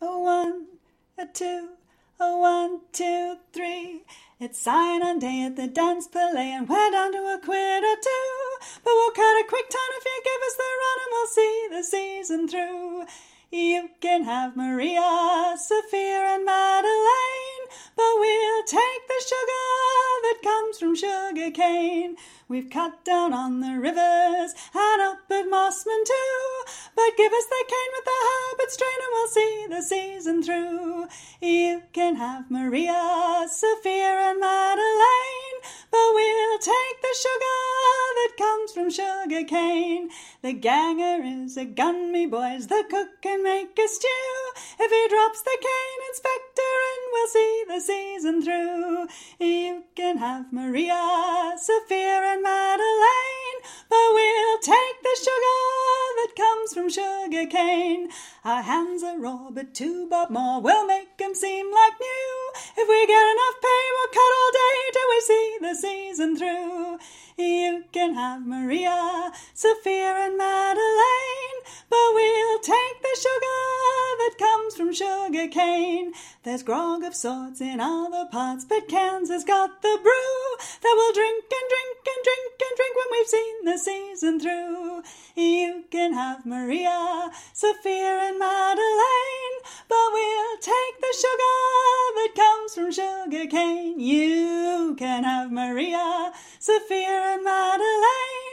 a one, a two, a 1, 2, 3. It's sign-on day at the dance palais, and we're down to a quid or two. But we'll cut a quick turn if you give us the run, and we'll see the season through. You can have Maria, Sophia, and Madeleine, but we'll take the sugar that comes from sugar cane. We've cut down on the rivers and up at Mossman too, but give us the cane with the herbed strain and we'll see the season through. You can have Maria, Sophia, and Madeleine, but we'll take the sugar that comes from sugar cane. The ganger is a gun, me boys, the cook can make a stew. If he drops the cane, inspector, and we'll see the season through. You can have Maria, Sophia, and Madeleine, but we'll take the sugar that comes from sugar cane. Our hands are raw, but to Bob Moore we'll make 'em seem like new. If we get enough pay, we'll cut all day till we see the season through. You can have Maria, Sophia, and Madeleine, but we'll take the sugar that comes from sugar cane. There's grog of sorts in other parts, but Cairns has got the brew that we'll drink and drink and drink and drink when we've seen the season through. You can have Maria, Sophia, and Madeleine, but we'll take the sugar that comes from sugar cane. You can have Maria, Sophia, and Madeleine,